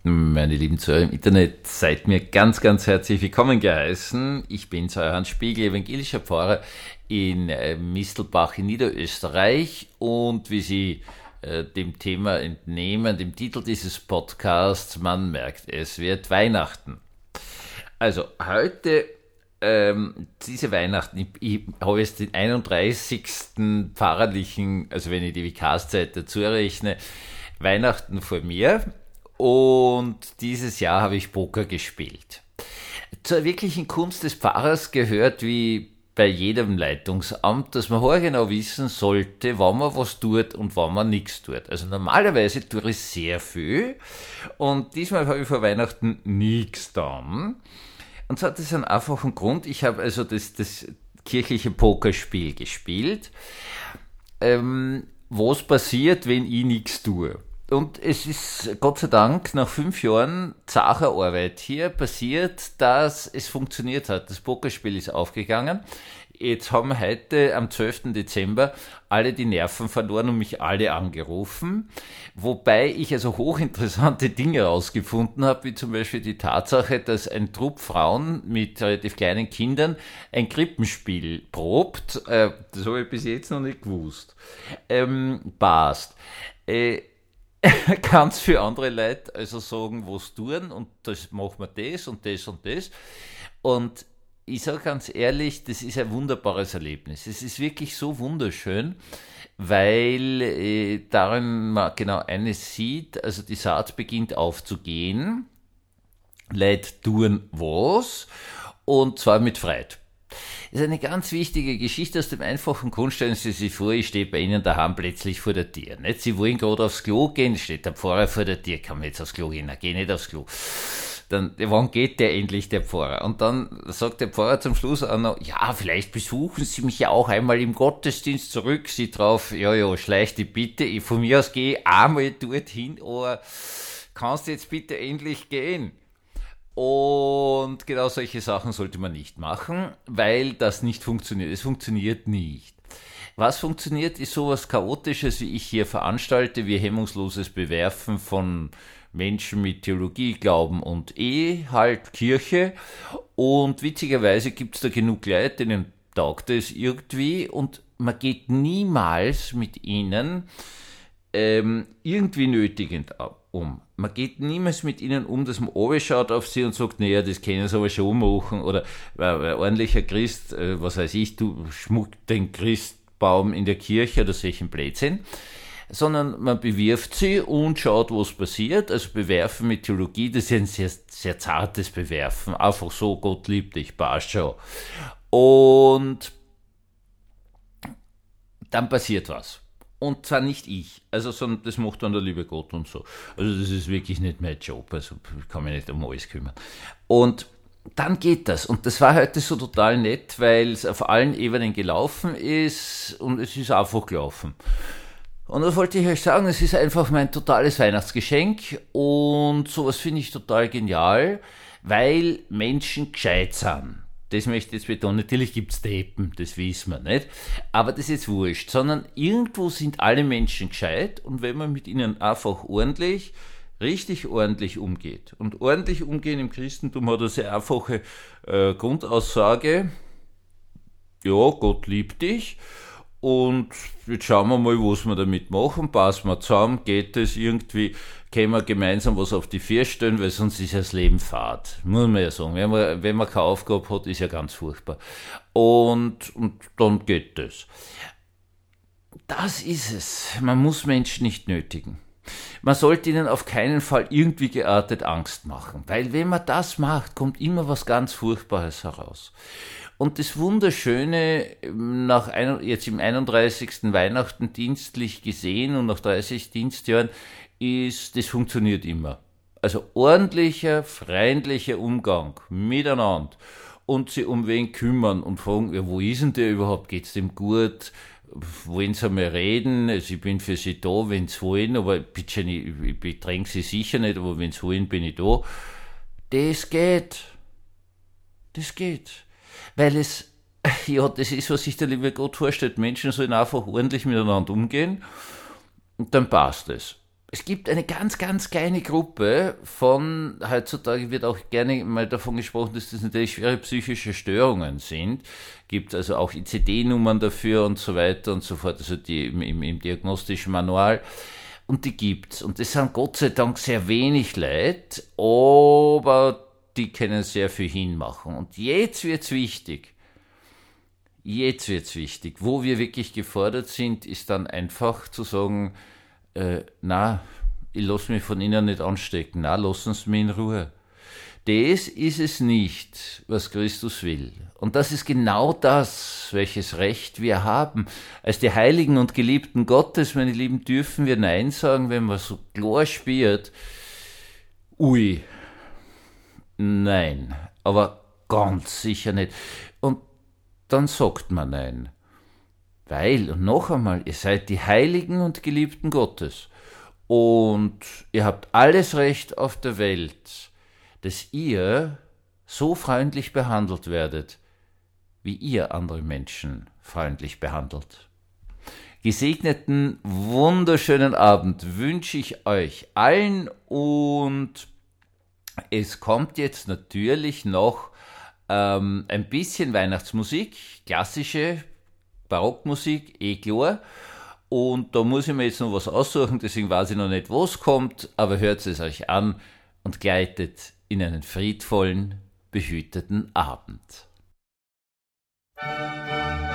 Meine lieben Zuhörer im Internet, seid mir ganz, ganz herzlich willkommen geheißen. Ich bin euer Hans Spiegel, evangelischer Pfarrer in Mistelbach in Niederösterreich, und wie Sie dem Thema entnehmen, dem Titel dieses Podcasts, man merkt, es wird Weihnachten. Also heute, diese Weihnachten, ich habe jetzt den 31. pfarrerlichen, also wenn ich die Vikarszeit dazu rechne, Weihnachten vor mir. Und dieses Jahr habe ich Poker gespielt. Zur wirklichen Kunst des Pfarrers gehört, wie bei jedem Leitungsamt, dass man genau wissen sollte, wann man was tut und wann man nichts tut. Also normalerweise tue ich sehr viel, und diesmal habe ich vor Weihnachten nichts getan. Und zwar hat das einen einfachen Grund. Ich habe also das kirchliche Pokerspiel gespielt. Was passiert, wenn ich nichts tue? Und es ist Gott sei Dank nach 5 Jahren zacher Arbeit hier passiert, dass es funktioniert hat. Das Pokerspiel ist aufgegangen. Jetzt haben heute am 12. Dezember alle die Nerven verloren und mich alle angerufen. Wobei ich also hochinteressante Dinge herausgefunden habe, wie zum Beispiel die Tatsache, dass ein Trupp Frauen mit relativ kleinen Kindern ein Krippenspiel probt. Das habe ich bis jetzt noch nicht gewusst. Passt. Ganz viele andere Leute also sagen, was tun, und das machen wir das und das und das. Und ich sage ganz ehrlich, das ist ein wunderbares Erlebnis. Es ist wirklich so wunderschön, weil darin man genau eines sieht, also die Saat beginnt aufzugehen, Leute tun was, und zwar mit Freude. Das ist eine ganz wichtige Geschichte aus dem einfachen Grund. Stellen Sie sich vor, ich stehe bei Ihnen daheim plötzlich vor der Tür. Nicht? Sie wollen gerade aufs Klo gehen, steht der Pfarrer vor der Tür, kann man jetzt aufs Klo gehen, geh nicht aufs Klo. Dann, wann geht der endlich, der Pfarrer? Und dann sagt der Pfarrer zum Schluss auch noch, ja, vielleicht besuchen Sie mich ja auch einmal im Gottesdienst zurück. Sie drauf, ja, schleich die bitte, von mir aus gehe ich einmal dorthin, aber kannst du jetzt bitte endlich gehen? Und genau solche Sachen sollte man nicht machen, weil das nicht funktioniert. Es funktioniert nicht. Was funktioniert, ist sowas Chaotisches, wie ich hier veranstalte, wie hemmungsloses Bewerfen von Menschen mit Theologie, Glauben und halt Kirche. Und witzigerweise gibt es da genug Leute, denen taugt es irgendwie, und man geht niemals mit ihnen irgendwie nötigend um. Man geht niemals mit ihnen um, dass man schaut auf sie und sagt, naja, das können sie aber schon machen, oder ein ordentlicher Christ, was weiß ich, du schmuckt den Christbaum in der Kirche oder solchen Blödsinn, sondern man bewirft sie und schaut, was passiert. Also bewerfen mit Theologie, das ist ein sehr, sehr zartes Bewerfen, einfach so, Gott liebt dich, passt schon. Und dann passiert was. Und zwar nicht ich, also sondern das macht dann der liebe Gott und so. Also das ist wirklich nicht mein Job, also ich kann mich nicht um alles kümmern. Und dann geht das. Und das war heute so total nett, weil es auf allen Ebenen gelaufen ist, und es ist einfach gelaufen. Und das wollte ich euch sagen, es ist einfach mein totales Weihnachtsgeschenk, und sowas finde ich total genial, weil Menschen gescheit sind. Das möchte ich jetzt betonen. Natürlich gibt's Deppen, das wissen wir nicht. Aber das ist jetzt wurscht. Sondern irgendwo sind alle Menschen gescheit, und wenn man mit ihnen einfach richtig ordentlich umgeht. Und ordentlich umgehen im Christentum hat eine sehr einfache Grundaussage. Ja, Gott liebt dich. Und jetzt schauen wir mal, was wir damit machen. Passen wir zusammen, geht es irgendwie, können wir gemeinsam was auf die Vier stellen, weil sonst ist ja das Leben fad. Muss man ja sagen. Wenn man keine Aufgabe hat, ist ja ganz furchtbar. Und dann geht das. Das ist es. Man muss Menschen nicht nötigen. Man sollte ihnen auf keinen Fall irgendwie geartet Angst machen. Weil wenn man das macht, kommt immer was ganz Furchtbares heraus. Und das Wunderschöne, jetzt im 31. Weihnachten dienstlich gesehen und nach 30 Dienstjahren, ist, das funktioniert immer. Also ordentlicher, freundlicher Umgang miteinander, und sie um wen kümmern und fragen, ja, wo ist denn der überhaupt, geht's dem gut, wollen sie einmal reden, also ich bin für sie da, wenn sie wollen, aber bitte, ich bedränge sie sicher nicht, aber wenn sie wollen, bin ich da. Das geht. Weil das ist, was sich der liebe Gott vorstellt. Menschen sollen einfach ordentlich miteinander umgehen, und dann passt es. Es gibt eine ganz, ganz kleine Gruppe von, heutzutage wird auch gerne mal davon gesprochen, dass das natürlich schwere psychische Störungen sind. Gibt also auch ICD-Nummern dafür und so weiter und so fort, also die im diagnostischen Manual. Und die gibt's. Und das sind Gott sei Dank sehr wenig Leute, aber die können sehr viel hinmachen. Und jetzt wird's wichtig. Wo wir wirklich gefordert sind, ist dann einfach zu sagen, na, ich lasse mich von Ihnen nicht anstecken, na, lassen Sie mich in Ruhe. Das ist es nicht, was Christus will. Und das ist genau das, welches Recht wir haben. Als die Heiligen und Geliebten Gottes, meine Lieben, dürfen wir Nein sagen, wenn man so klar spürt, ui, nein, aber ganz sicher nicht. Und dann sagt man Nein. Weil, und noch einmal, ihr seid die Heiligen und Geliebten Gottes. Und ihr habt alles Recht auf der Welt, dass ihr so freundlich behandelt werdet, wie ihr andere Menschen freundlich behandelt. Gesegneten, wunderschönen Abend wünsche ich euch allen, und es kommt jetzt natürlich noch ein bisschen Weihnachtsmusik, klassische Barockmusik, klar. Und da muss ich mir jetzt noch was aussuchen, deswegen weiß ich noch nicht, was kommt, aber hört es euch an und gleitet in einen friedvollen, behüteten Abend.